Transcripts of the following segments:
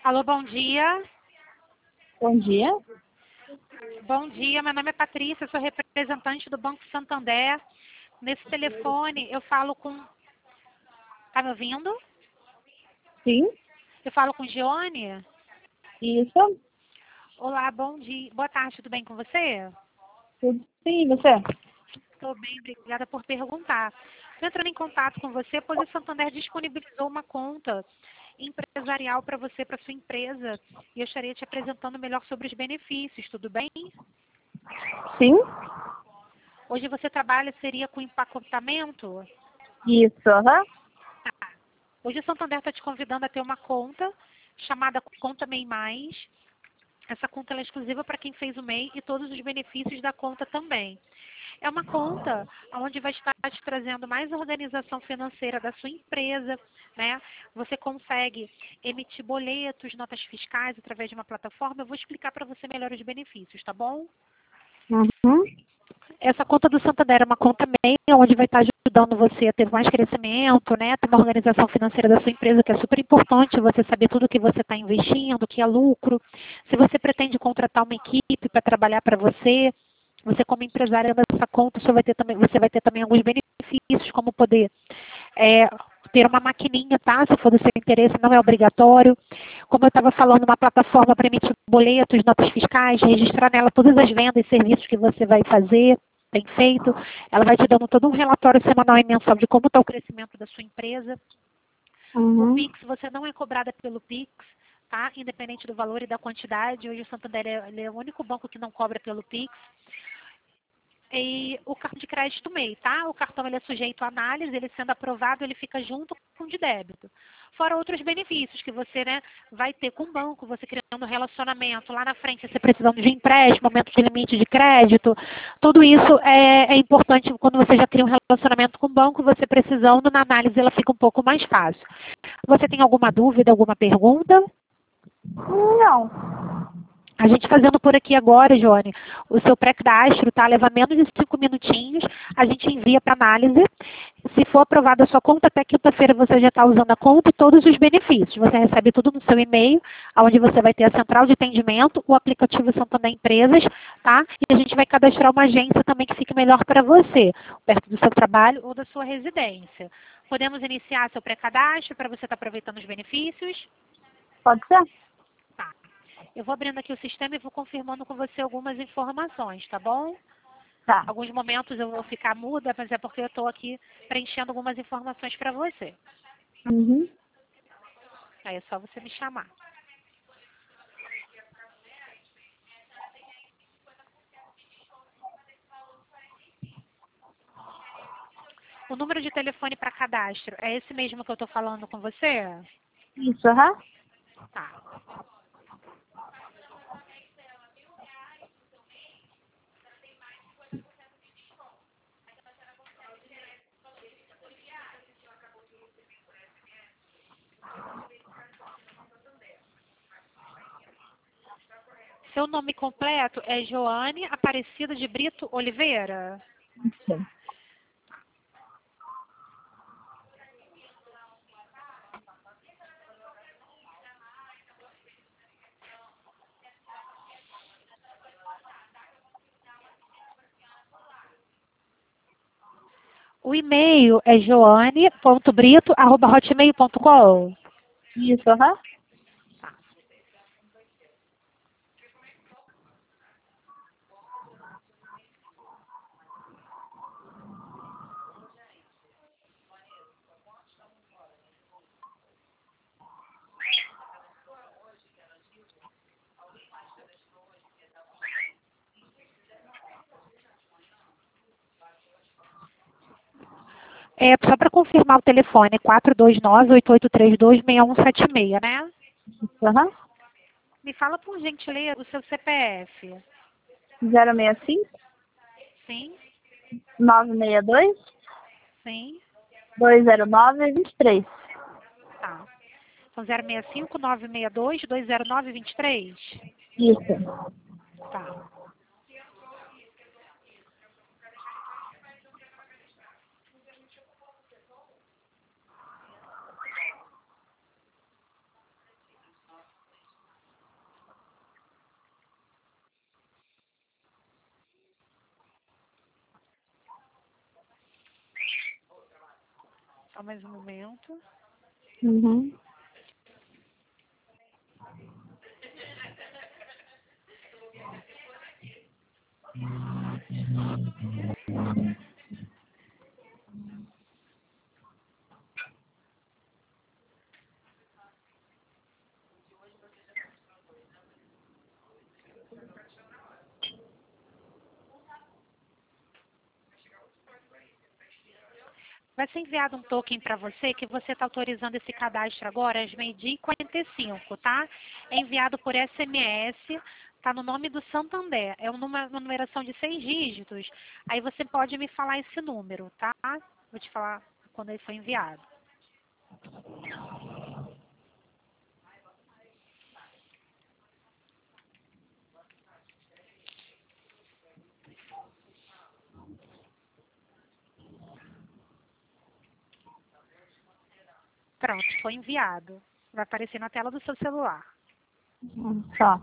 Alô, bom dia. Bom dia. Bom dia, meu nome é Patrícia, sou representante do Banco Santander. Nesse telefone eu falo com... Tá me ouvindo? Sim, Eu falo com Gione. isso. Olá, bom dia. Boa tarde, tudo bem com você? Tudo sim, e você? Estou bem, obrigada por perguntar. Estou entrando em contato com você, pois o Santander disponibilizou uma conta empresarial para você, para sua empresa, e eu estaria te apresentando melhor sobre os benefícios, tudo bem? Sim, Hoje você trabalha, seria com empacotamento? isso, aham. Tá. Hoje o Santander está te convidando a ter uma conta chamada Conta MEI Mais. Essa conta ela é exclusiva para quem fez o MEI e todos os benefícios da conta também. É uma conta onde vai estar te trazendo mais organização financeira da sua empresa, né? Você consegue emitir boletos, notas fiscais através de uma plataforma. Eu vou explicar para você melhor os benefícios, tá bom? Uhum. Essa conta do Santander é uma conta MEI, onde vai estar ajudando você a ter mais crescimento, né? Ter uma organização financeira da sua empresa, que é super importante você saber tudo que você está investindo, o que é lucro. Se você pretende contratar uma equipe para trabalhar para você, você como empresária dessa conta, você vai ter também alguns benefícios, como poder ter uma maquininha, tá? Se for do seu interesse, não é obrigatório. Como eu estava falando, uma plataforma para emitir boletos, notas fiscais, registrar nela todas as vendas e serviços que você vai fazer, tem feito. Ela vai te dando todo um relatório semanal e mensal de como está o crescimento da sua empresa. O Uhum. Pix, você não é cobrada pelo Pix, tá? Independente do valor e da quantidade. Hoje o Santander ele é o único banco que não cobra pelo Pix. E o cartão de crédito MEI, tá? O cartão ele é sujeito à análise, ele sendo aprovado, ele fica junto com o de débito. Fora outros benefícios que você, né, vai ter com o banco, você criando relacionamento. Lá na frente, você precisando de empréstimo, aumento de limite de crédito. Tudo isso é importante quando você já cria um relacionamento com o banco, você precisando, na análise ela fica um pouco mais fácil. Você tem alguma dúvida, alguma pergunta? Não. A gente fazendo por aqui agora, Joane, o seu pré-cadastro, tá? Leva menos de 5 minutinhos, a gente envia para análise. Se for aprovada a sua conta, até quinta-feira você já está usando a conta e todos os benefícios. Você recebe tudo no seu e-mail, onde você vai ter a central de atendimento, o aplicativo Santander Empresas, tá? E a gente vai cadastrar uma agência também que fique melhor para você, perto do seu trabalho ou da sua residência. Podemos iniciar seu pré-cadastro para você estar aproveitando os benefícios? Pode ser? Tá. Eu vou abrindo aqui o sistema e vou confirmando com você algumas informações, tá bom? Tá. Alguns momentos eu vou ficar muda, mas é porque eu estou aqui preenchendo algumas informações para você. Uhum. Aí é só você me chamar. O número de telefone para cadastro é esse mesmo que eu estou falando com você? Isso, aham. Tá. Seu nome completo é Joane Aparecida de Brito Oliveira? Isso. O e-mail é joane.brito@hotmail.com. Isso, aham. É, só para confirmar o telefone, 429-8832-6176, né? Isso, aham. Me fala, por gentileza, o seu CPF. 065 Sim, 962 sim, 209 23. tá. Então, 065-962-209-23? Isso. Tá. Só mais um momento. Uhum. Vai ser enviado um token para você que você está autorizando esse cadastro agora às 12h45, tá? É enviado por SMS, tá no nome do Santander. É uma numeração de 6 dígitos. Aí você pode me falar esse número, tá? Vou te falar quando ele foi enviado. Pronto, foi enviado. Vai aparecer na tela do seu celular. Tá.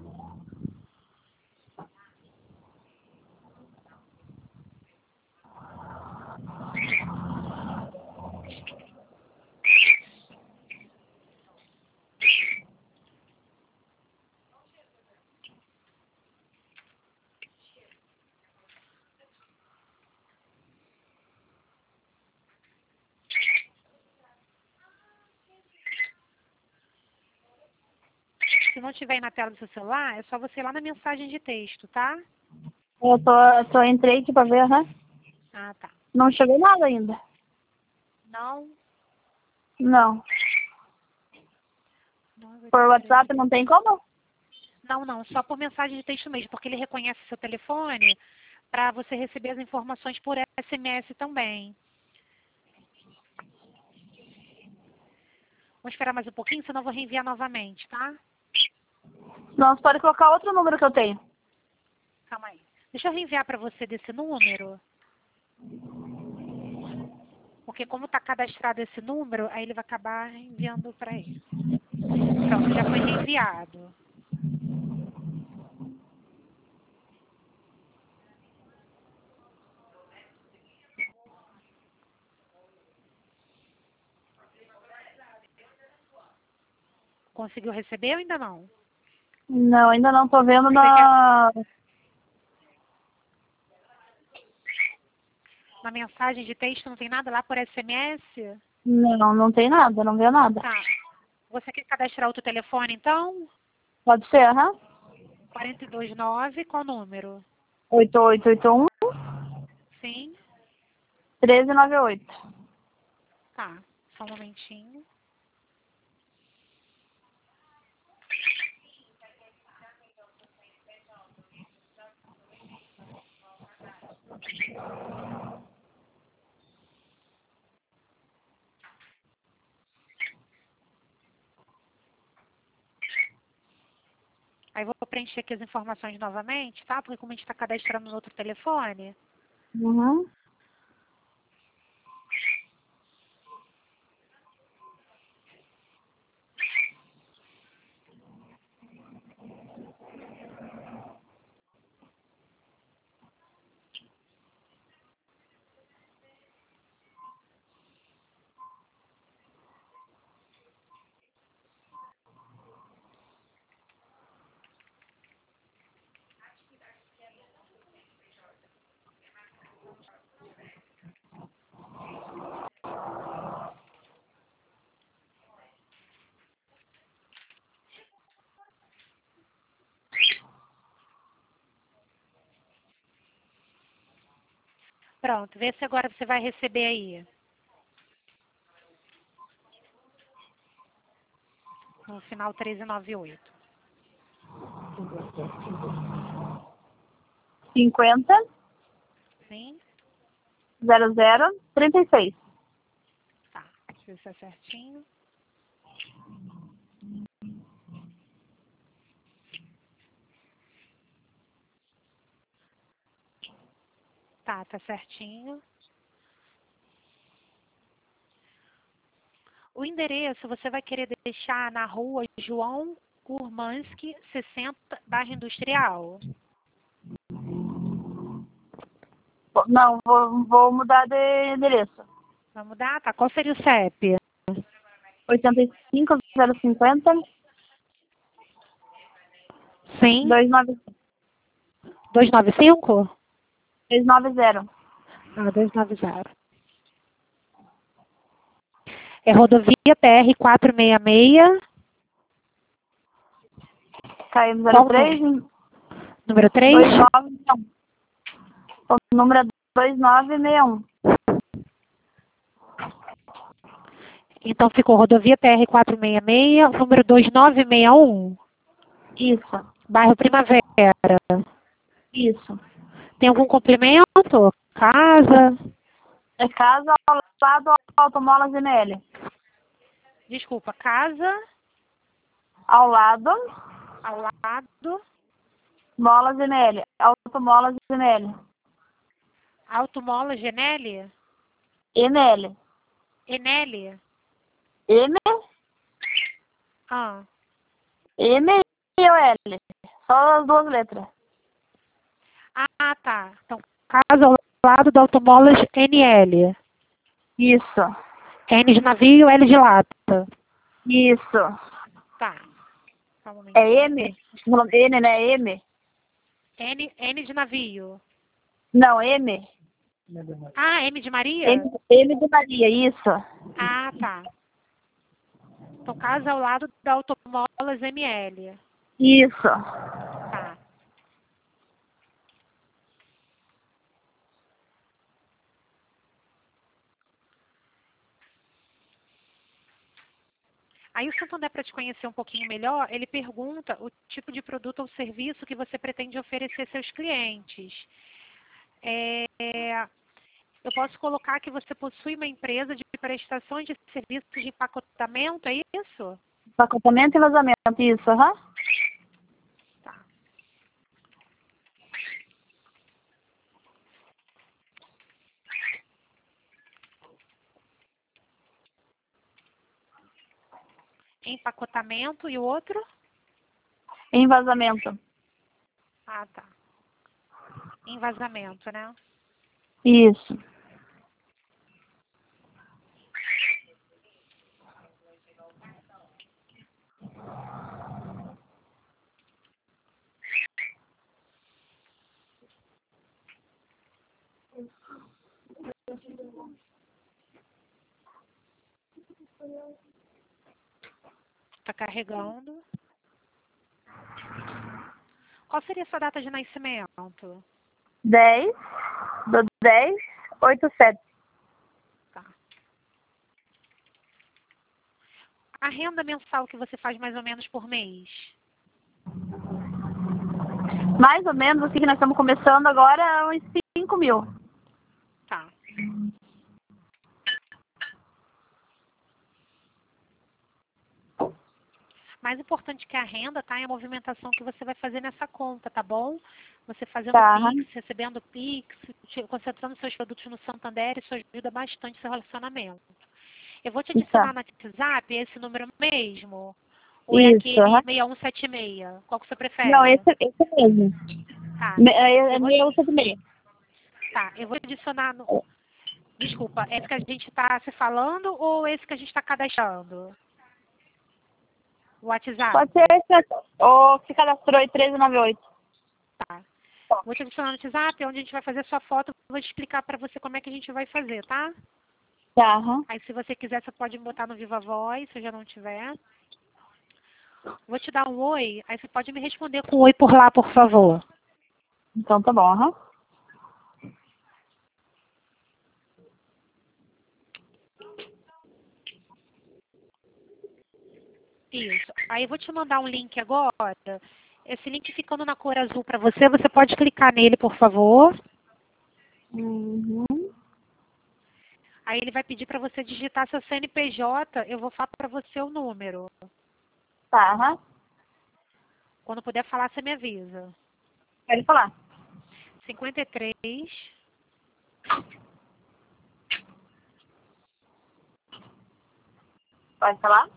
Se não tiver aí na tela do seu celular, é só você ir lá na mensagem de texto, tá? Entrei aqui pra ver, né? Ah, tá. Não chegou nada ainda. Não. Não. Por 983. WhatsApp não tem como? Não, só por mensagem de texto mesmo, porque ele reconhece seu telefone para você receber as informações por SMS também. Vou esperar mais um pouquinho, senão eu vou reenviar novamente, tá? Não, você pode colocar outro número que eu tenho. Calma aí. Deixa eu reenviar para você desse número, porque como está cadastrado esse número, aí ele vai acabar enviando para ele. Pronto, já foi reenviado. Conseguiu receber ou ainda não? Não, ainda não tô vendo Você na... Na mensagem de texto não tem nada lá por SMS? Não, não tem nada, não vê nada. Tá. Você quer cadastrar outro telefone, então? Pode ser, aham. 429, qual número? 8881 Sim. 1398. Tá. Só um momentinho. Aí vou preencher aqui as informações novamente, tá? Porque como a gente está cadastrando no outro telefone, Uhum. pronto. Vê se agora você vai receber aí. No final 1398. 50 Sim? 00 36. Tá. Deixa eu ver se é certinho. Tá certinho. O endereço você vai querer deixar na rua João Kurmansky, 60, bairro Industrial. Não, vou mudar de endereço. Vai mudar? Tá. Qual seria o CEP? 85 050 Sim. 290. 295? 290. Ah, 290. É rodovia PR 466. KM 03. Número 3? 2961. O número é 2961. Então ficou rodovia PR 466, número 2961. Isso. Bairro Primavera. Isso. Tem algum complemento? Casa? É casa ao lado Automolas ML. Desculpa, casa Ao lado, ao lado, Molas ML. Automolas ML. Automola Genelli? ML. Enelli? M, Ah, M e o L. Só as duas letras. tá. Então, casa ao lado da Automolas NL. Isso. N de navio, L de lata. Isso. Tá. Só um momentinho. É M? N, né? M? N de navio. Não, M. Ah, M de Maria? M de Maria, isso. Ah, tá. Então, casa ao lado da Automolas ML. Isso. Tá. Aí o Santander, para te conhecer um pouquinho melhor, ele pergunta o tipo de produto ou serviço que você pretende oferecer aos seus clientes. Eu posso colocar que você possui uma empresa de prestação de serviços de empacotamento, é isso? Empacotamento e vazamento, isso, aham. Tá. Empacotamento e o outro? Em vazamento. Ah, tá. Envasamento, né? Isso. Está carregando. Qual seria a sua data de nascimento? 10 do 10, 87. Tá. A renda mensal que você faz mais ou menos por mês? Mais ou menos, assim que nós estamos começando agora, uns 5 mil. Tá. Mais importante que a renda, tá? É a movimentação que você vai fazer nessa conta, tá bom? Você fazendo Tá. Pix, recebendo Pix, concentrando seus produtos no Santander, isso ajuda bastante seu relacionamento. Eu vou te adicionar no WhatsApp esse número mesmo? Ou é Isso, aquele aham. 6176? Qual que você prefere? Não, esse mesmo. Tá. É meu 76. Tá, eu vou te adicionar no... Desculpa, esse que a gente está se falando ou esse que a gente está cadastrando? O WhatsApp? Pode ser esse. O que cadastrou aí 1398. Tá. Vou te adicionar no WhatsApp, onde a gente vai fazer a sua foto. Vou te explicar para você como é que a gente vai fazer, tá? Tá, aham. Aí, se você quiser, você pode botar no Viva Voz, se eu já não tiver. Vou te dar um oi, aí você pode me responder com um oi por lá, por favor. Então tá bom, aham. Isso. Aí eu vou te mandar um link agora. Esse link ficando na cor azul para você, você pode clicar nele, por favor. Uhum. Aí ele vai pedir para você digitar seu CNPJ, eu vou falar para você o número. Tá, aham. Quando puder falar, você me avisa. Pode falar. 53 Pode falar.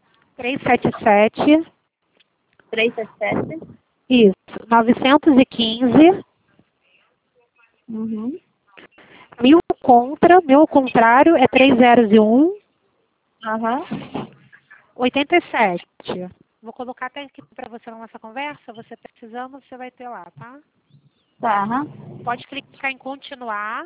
377 377. isso, 915 Uhum. contra, meu ao contrário, é 301 Aham. 87. Vou colocar até aqui para você na nossa conversa. Você precisando, você vai ter lá, tá? Tá, aham. Pode clicar em continuar.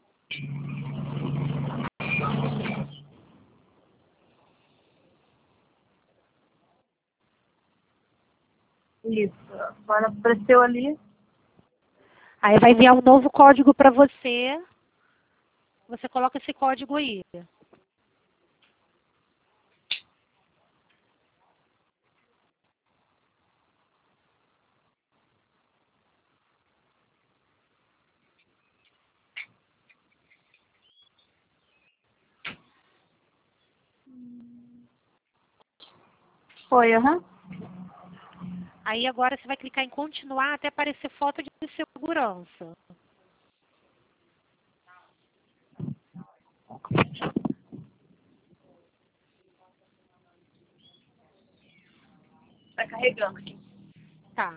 Isso. Agora apareceu ali. Aí vai enviar um novo código para você. Você coloca esse código aí. Foi, aham. Aí agora você vai clicar em continuar até aparecer foto de segurança. Tá carregando aqui. Tá.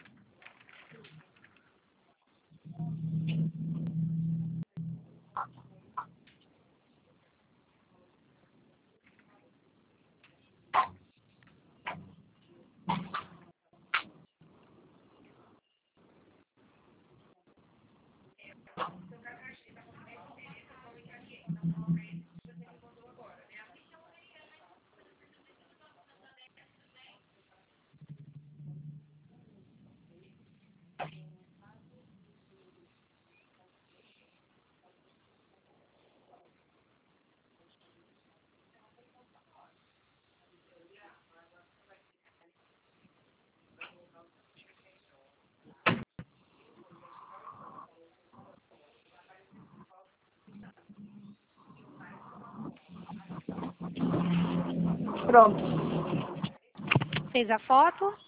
Pronto. Fez a foto?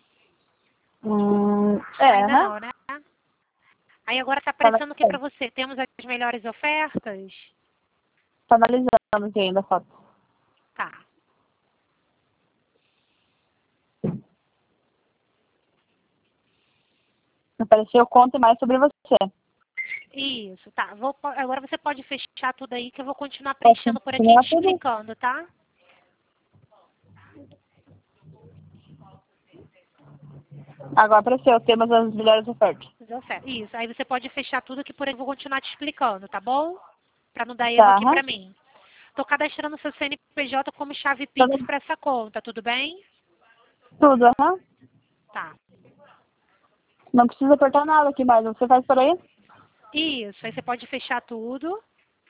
Aham. Não, né? Aí agora está Tá aparecendo aqui para você. Temos as melhores ofertas? Tá analisando aqui ainda a foto. Tá. Apareceu, conte mais sobre você. Isso, tá. Agora você pode fechar tudo aí que eu vou continuar preenchendo por aqui e te explicando, tá? Agora apareceu, temos as melhores ofertas. Isso, aí você pode fechar tudo que por aí eu vou continuar te explicando, tá bom? Para não dar erro Tá, aqui aham. para mim. Tô cadastrando seu CNPJ como chave Pix para essa conta, tudo bem? Tudo, aham. Tá. Não precisa apertar nada aqui mais. Você faz por aí? Isso, aí você pode fechar tudo.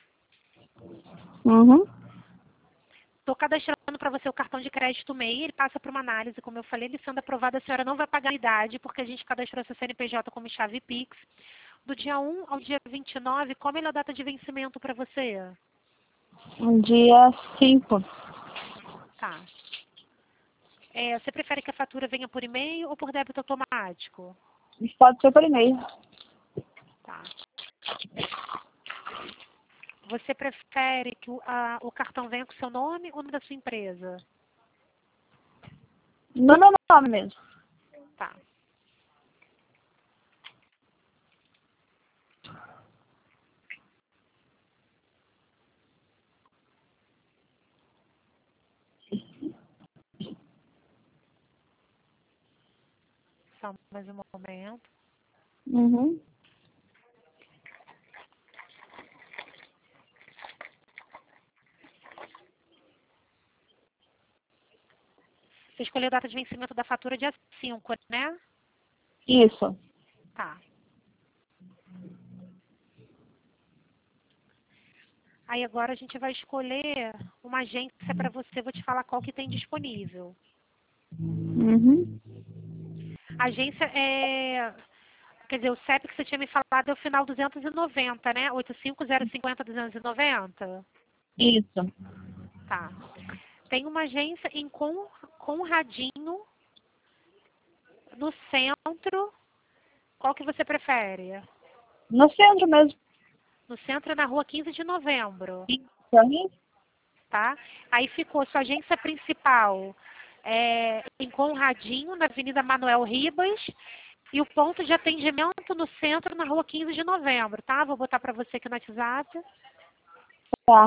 Uhum. Estou cadastrando para você o cartão de crédito MEI, ele passa por uma análise, como eu falei, ele sendo aprovado, a senhora não vai pagar a idade, porque a gente cadastrou seu CNPJ como chave Pix. Do dia 1 ao dia 29, qual a melhor data de vencimento para você? Dia 5. Tá. Você prefere que a fatura venha por e-mail ou por débito automático? Pode ser por e-mail. Tá. Você prefere que o cartão venha com seu nome ou nome da sua empresa? No meu nome mesmo. Tá. Só mais um momento. Uhum. Você escolheu a data de vencimento da fatura dia 5, né? Isso. Tá. Aí agora a gente vai escolher uma agência para você, vou te falar qual que tem disponível. Uhum. A agência quer dizer, o CEP que você tinha me falado é o final 290, né? 85050-290. Isso. Tá. Tem uma agência em Conradinho, no centro. Qual que você prefere? No centro mesmo. No centro, na rua 15 de novembro, Uhum. tá? Aí ficou sua agência principal em Conradinho, na Avenida Manuel Ribas, e o ponto de atendimento no centro, na rua 15 de novembro, tá? Vou botar para você aqui no WhatsApp. Tá.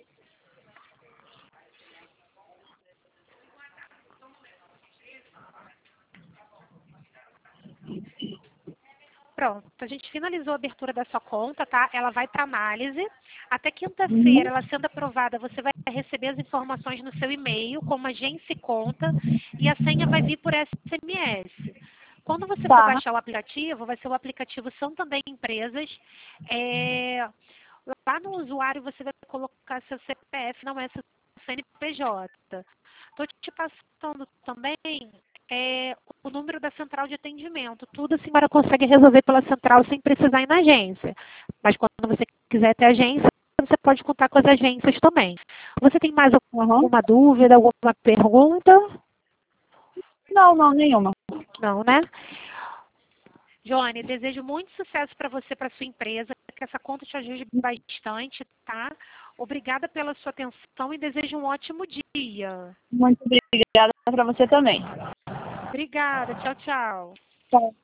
Pronto, a gente finalizou a abertura da sua conta, tá? Ela vai para análise. Até quinta-feira, ela sendo aprovada, você vai receber as informações no seu e-mail, como agência e conta, e a senha vai vir por SMS. Quando você for Tá. baixar o aplicativo, vai ser o aplicativo São Também Empresas. Lá no usuário você vai colocar seu CPF, não é seu CNPJ. Estou te passando também o número da central de atendimento. Tudo a senhora consegue resolver pela central sem precisar ir na agência. Mas quando você quiser ter agência, você pode contar com as agências também. Você tem mais alguma dúvida, alguma pergunta? Não, nenhuma. Não, né? Joane, desejo muito sucesso para você, para sua empresa, que essa conta te ajude bastante, tá? Obrigada pela sua atenção e desejo um ótimo dia. Muito obrigada para você também. Obrigada, tchau, tchau. Tchau.